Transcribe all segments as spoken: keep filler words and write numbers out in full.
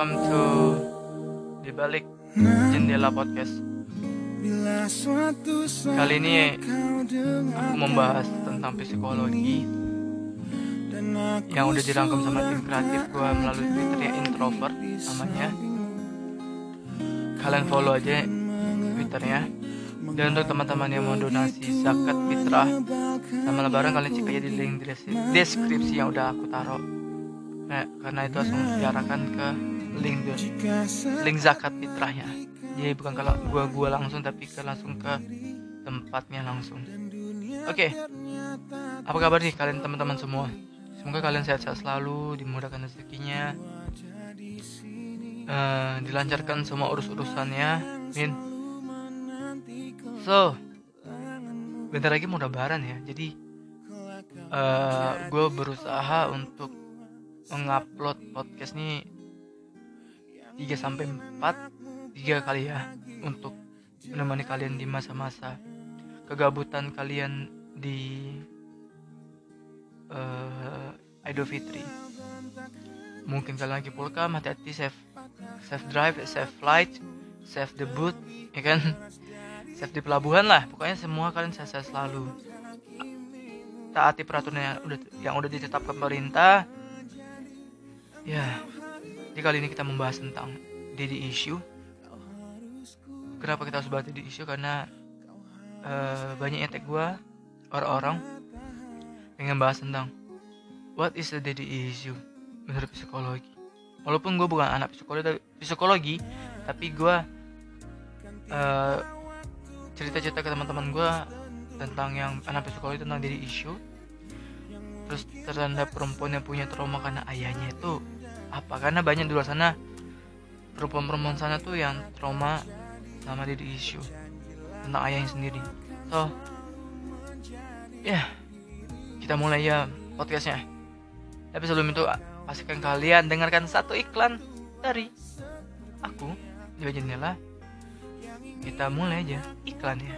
welcome to Di Balik Jendela Podcast. Kali ini aku membahas tentang psikologi yang udah dirangkum sama tim kreatif gue melalui Twitter ya, Introvert namanya. Kalian follow aja Twitternya. Dan untuk teman-teman yang mau donasi zakat fitrah sama lebaran, kalian cek aja di link deskripsi yang udah aku taruh. Nah, karena itu langsung diarahkan ke link link zakat fitrahnya. Jadi bukan kalau gua gua langsung, tapi ke langsung ke tempatnya langsung. Oke. Okay. Apa kabar nih kalian teman-teman semua? Semoga kalian sehat-sehat selalu, dimudahkan rezekinya, uh, dilancarkan semua urus-urusannya. Min. So, bentar lagi mau lebaran ya. Jadi uh, gue berusaha untuk mengupload podcast nih tiga sampai empat tiga kali ya, untuk menemani kalian di masa-masa kegabutan kalian di uh, Idul Fitri. Mungkin kalian lagi pulkam, hati-hati, save save drive, save flight, save the boat, ya kan? Save di pelabuhan lah. Pokoknya semua kalian sehat-sehat selalu. Taati peraturan yang udah yang udah ditetapkan pemerintah. Ya. Jadi kali ini kita membahas tentang daddy issue. Kenapa kita harus bahas daddy issue? Karena uh, banyak yang tag gue, orang-orang pengen bahas tentang what is the daddy issue menurut psikologi. Walaupun gue bukan anak psikologi, psikologi tapi gue uh, cerita-cerita ke teman-teman gue tentang yang anak psikologi, tentang daddy issue. Terus terhadap perempuan yang punya trauma karena ayahnya itu apa? Karena banyak di luar sana perempuan-perempuan sana tuh yang trauma sama daddy issue tentang ayahnya sendiri. So, ya yeah, kita mulai ya podcastnya. Tapi sebelum itu pastikan kalian dengarkan satu iklan dari aku di Jendela. Kita mulai aja iklannya.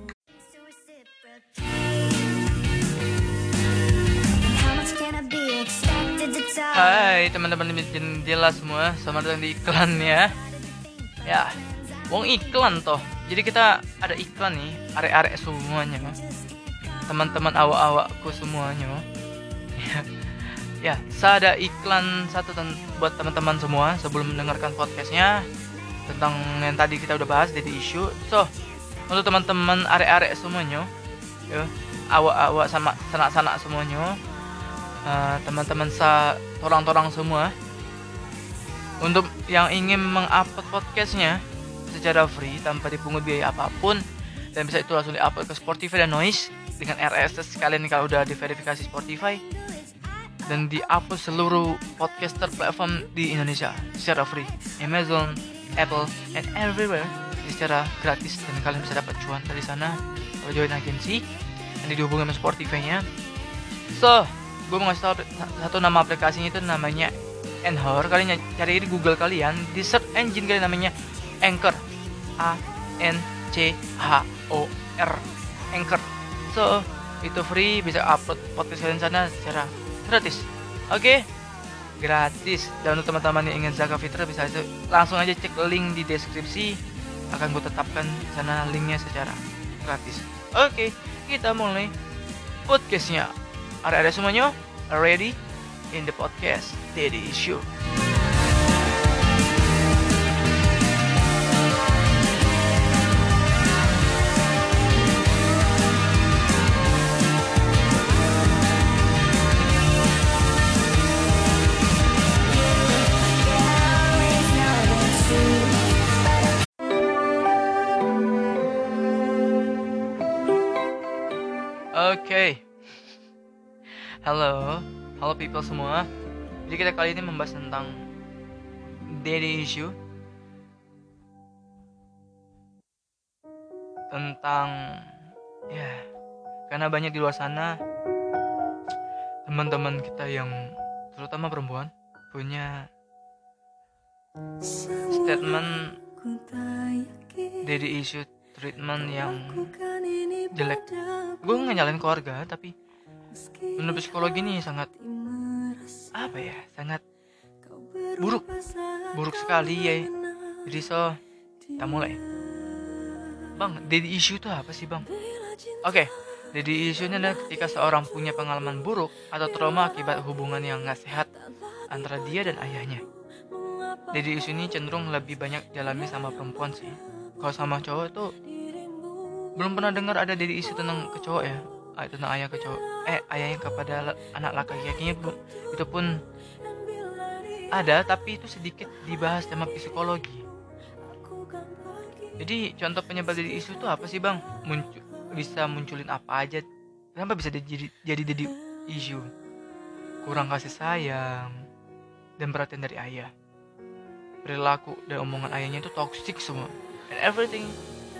Hai teman-teman di Jendela semua, selamat datang di iklannya. Ya, wong iklan toh. Jadi kita ada iklan nih, arek-arek semuanya, teman-teman awak-awakku semuanya. Ya, saya ada iklan satu ten- buat teman-teman semua sebelum mendengarkan podcastnya tentang yang tadi kita udah bahas, daddy issue. So, untuk teman-teman arek-arek semuanya, ya, awak-awak sama sanak-sanak semuanya, uh, teman-teman sa torang-torang semua, untuk yang ingin mengupload podcastnya secara free tanpa dipungut biaya apapun, dan bisa itu langsung diupload ke Spotify dan Noise dengan R S S kalian kalau udah diverifikasi Spotify, dan diupload seluruh podcaster platform di Indonesia secara free, Amazon, Apple, and everywhere secara gratis, dan kalian bisa dapat cuan dari sana kalau join agensi yang dihubungkan sama Spotify-nya. So, gue mau ngasih tau satu nama aplikasinya, itu namanya Anchor. Kalian cari di Google kalian, di search engine kalian namanya Anchor, A N C H O R, Anchor. So, itu free, bisa upload podcast kalian sana secara gratis. Oke, okay? Gratis. Dan untuk teman-teman yang ingin zakat fitrah, bisa aja, langsung aja cek link di deskripsi, akan gue tetapkan sana linknya secara gratis. Oke, okay, kita mulai podcastnya. Ada-ada semuanya ready in the podcast Daddy Issue. Oke, okay. Halo, halo people semua. Jadi kita kali ini membahas tentang daddy issue, tentang ya, karena banyak di luar sana teman-teman kita yang terutama perempuan punya statement daddy issue treatment yang jelek. Gue nggak nyalain keluarga, tapi menurut psikologi ini sangat apa ya, sangat buruk buruk sekali ya. Jadi so kita mulai. Bang, daddy issue itu apa sih bang? Oke, okay. Daddy issue ini adalah ketika seorang punya pengalaman buruk atau trauma akibat hubungan yang gak sehat antara dia dan ayahnya. Daddy issue ini cenderung lebih banyak dialami sama perempuan sih. Kalau sama cowok tuh belum pernah dengar ada daddy issue tentang ke cowok ya. Ah, tentang ayah ke cowok. Eh, ayahnya kepada anak laki-lakinya belum. Itu pun ada, tapi itu sedikit dibahas sama psikologi. Jadi contoh penyebab daddy issue itu apa sih bang? Muncul, bisa munculin apa aja? Kenapa bisa jadi jadi daddy issue? Kurang kasih sayang dan perhatian dari ayah. Perilaku dan omongan ayahnya itu toxic semua. And everything.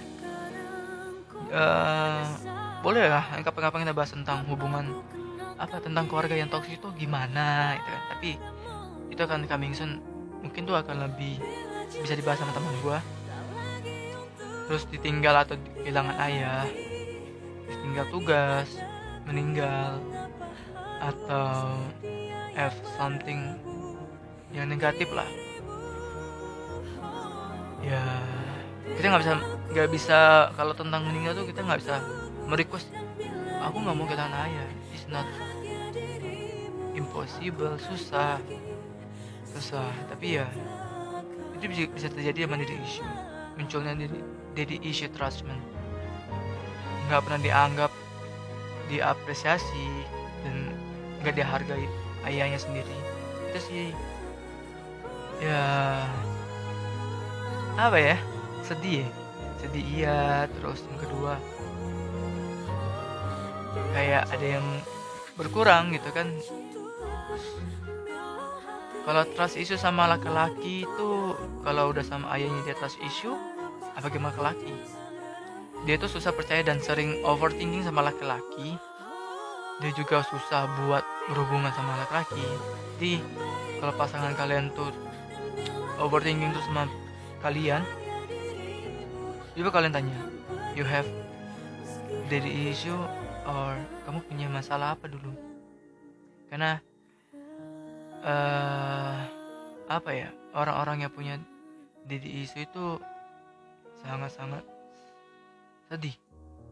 Uh, boleh lah, kapan-kapan kita bahas tentang hubungan apa tentang keluarga yang toxic itu gimana, gitu kan? Tapi itu akan coming soon. Mungkin tuh akan lebih bisa dibahas sama teman gue. Terus ditinggal atau kehilangan ayah, ditinggal tugas, meninggal, atau have something yang negatif lah. Ya kita nggak bisa nggak bisa kalau tentang meninggal tuh kita nggak bisa merequest. Aku nggak mau kehilangan ayah. It's not impossible, susah. susah tapi ya itu bisa, bisa terjadi sama daddy issue. Munculnya daddy, daddy issue attachment, nggak pernah dianggap, diapresiasi, dan nggak dihargai ayahnya sendiri. Itu sih ya apa ya, sedih ya sedih iya. Terus yang kedua kayak ada yang berkurang gitu kan. Kalau trust issue sama laki-laki itu, kalau udah sama ayahnya dia trust issue, apa gimana laki-laki? Dia tuh susah percaya dan sering overthinking sama laki-laki. Dia juga susah buat berhubungan sama laki-laki. Jadi kalau pasangan kalian tuh overthinking tuh sama kalian, coba kalian tanya, you have daddy issue or kamu punya masalah apa dulu? Karena Uh, apa ya, orang-orang yang punya daddy issue itu sangat-sangat sedih.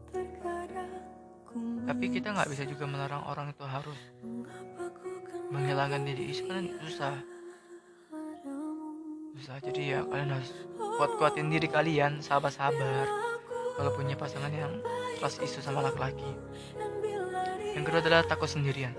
Tapi kita nggak bisa juga melarang orang itu harus menghilangkan daddy issue, kan susah susah jadi ya kalian harus kuat-kuatin diri kalian, sabar-sabar kalau punya pasangan yang trust issue sama laki-laki. Yang kedua adalah takut sendirian.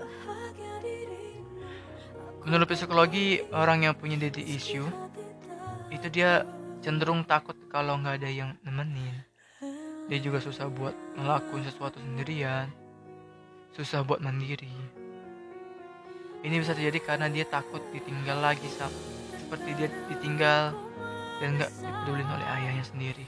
Menurut psikologi, orang yang punya daddy issue itu dia cenderung takut kalau nggak ada yang nemenin. Dia juga susah buat ngelakuin sesuatu sendirian, susah buat mandiri. Ini bisa terjadi karena dia takut ditinggal lagi, seperti dia ditinggal dan nggak dipedulin oleh ayahnya sendiri.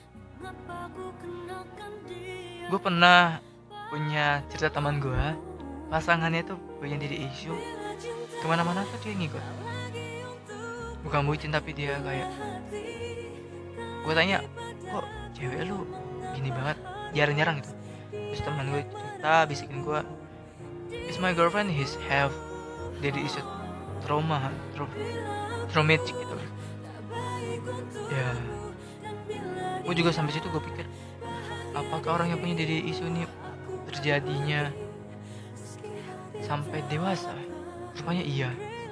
Gue pernah punya cerita teman gue, pasangannya tuh punya daddy issue. Kemana-mana tuh dia ngikut. Bukan bucin tapi dia kayak, gue tanya, kok cewek lu gini banget, jarang-jarang gitu. Terus teman gue cerita, bisikin gue, is my girlfriend, his have daddy issue trauma, tra- traumatic gitu. Ya, gue juga sampai situ gue pikir, apakah orang yang punya daddy issue ini terjadinya sampai dewasa? Rupanya iya.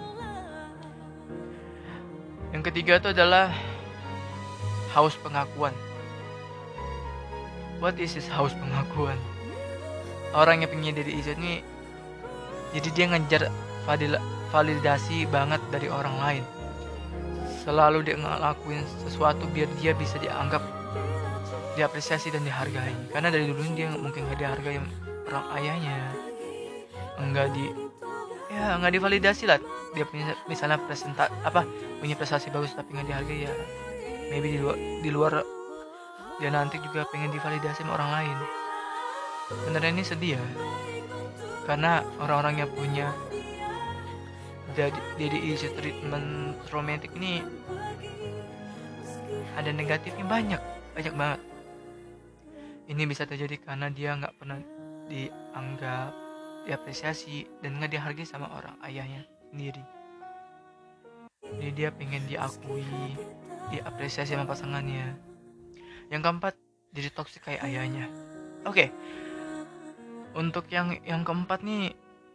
Yang ketiga itu adalah haus pengakuan. What is this haus pengakuan? Orang yang punya daddy issue ini, jadi dia ngejar validasi banget dari orang lain. Selalu dia ngelakuin sesuatu biar dia bisa dianggap, diapresiasi dan dihargai. Karena dari dulu dia mungkin gak dihargai orang ayahnya, enggak di ya nggak divalidasi lah. Dia punya misalnya presenta apa punya prestasi bagus tapi nggak dihargai, ya maybe di luar di luar dia nanti juga pengen divalidasi sama orang lain. Beneran ini sedih ya, karena orang-orang yang punya daddy issue treatment traumatic ini ada negatifnya banyak banyak banget. Ini bisa terjadi karena dia nggak pernah dianggap, diapresiasi, dan nggak dihargai sama orang ayahnya sendiri. Jadi dia pengen diakui, diapresiasi sama pasangannya. Yang keempat, jadi toksik kayak ayahnya. Oke. Untuk yang yang keempat nih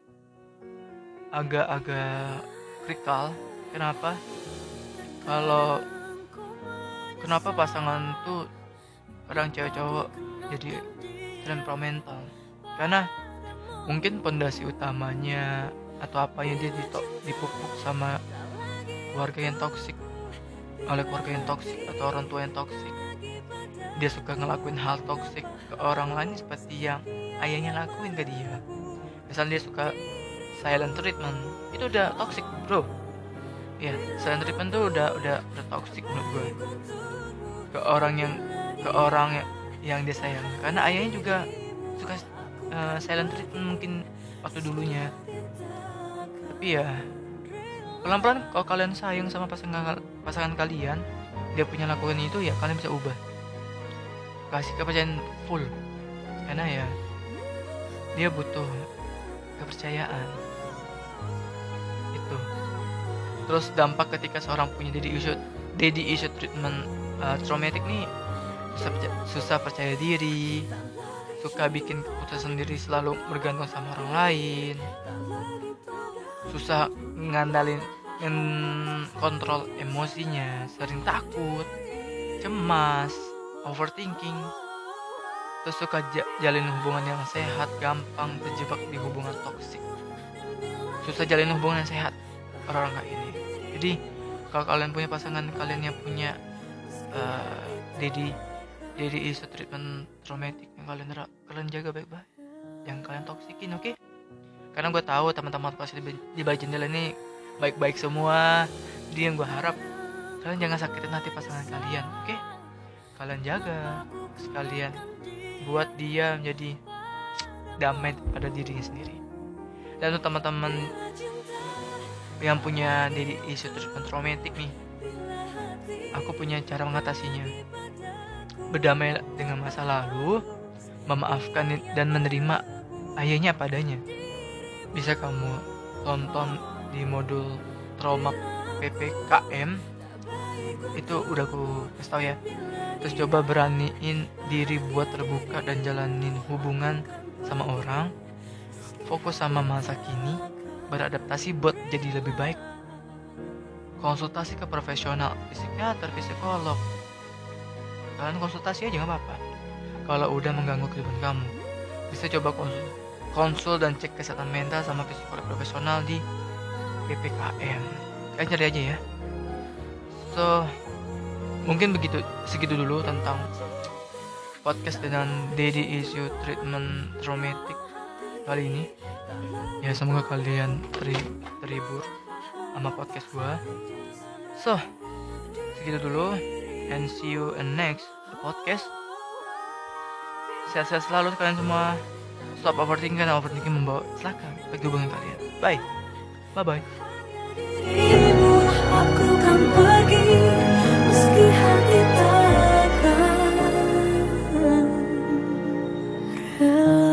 agak-agak krikal. Kenapa? Kalau kenapa pasangan tuh kadang cewek cowok jadi temperamental? Karena mungkin pondasi utamanya atau apa yang dia dipupuk sama keluarga yang toksik, oleh keluarga yang toksik atau orang tua yang toksik. Dia suka ngelakuin hal toksik ke orang lain seperti yang ayahnya lakuin ke dia. Misalnya dia suka silent treatment, itu udah toksik, bro. Ya, silent treatment tuh udah udah udah toksik menurut gue. Ke orang yang ke orang yang, yang dia sayang. Karena ayahnya juga suka uh, silent treatment mungkin waktu dulunya. Tapi ya pelan-pelan kalau kalian sayang sama pasangan pasangan kalian, dia punya lakukan itu, ya kalian bisa ubah. Kasih kepercayaan full. Karena ya dia butuh kepercayaan. Itu. Terus dampak ketika seorang punya daddy issue daddy issue treatment uh, traumatic nih, susah percaya, susah percaya diri, suka bikin keputusan sendiri, selalu bergantung sama orang lain, susah ngandalin kontrol emosinya, sering takut, cemas, overthinking, terus suka j- jalin hubungan yang sehat, gampang terjebak di hubungan toksik, susah jalin hubungan yang sehat orang-orang kayak ini. Jadi kalau kalian punya pasangan kalian yang punya uh, daddy daddy issue treatment traumatic, yang kalian kalian jaga baik-baik, yang kalian toksikin, oke? Okay? Karena gue tahu teman-teman pasti di, di bawah jendela ini baik-baik semua. Jadi yang gue harap kalian jangan sakitin hati pasangan kalian, oke? Okay? Kalian jaga sekalian buat dia menjadi damai pada dirinya sendiri. Dan untuk teman-teman yang punya daddy issue treatment traumatic nih, aku punya cara mengatasinya. Berdamai dengan masa lalu, memaafkan dan menerima ayahnya padanya. Bisa kamu tonton di modul trauma P P K M, itu udah aku kasih tau ya. Terus coba beraniin diri buat terbuka dan jalanin hubungan sama orang, fokus sama masa kini, beradaptasi buat jadi lebih baik. Konsultasi ke profesional, psikiater, psikolog. Kalian konsultasi aja gak apa-apa. Kalau udah mengganggu kehidupan kamu, bisa coba konsul, konsul dan cek kesehatan mental sama psikolog profesional di P P K M. Kalian cari aja ya. So, mungkin begitu segitu dulu tentang podcast dengan daddy issue treatment traumatic kali ini. Ya semoga kalian teri- terhibur sama podcast gua. So, segitu dulu, and see you in next podcast. Sehat-sehat selalu kalian semua. Stop overthinking, karena overthinking membawa celaka bagi hubungan kalian. Bye. Bye bye. Aku kan pergi.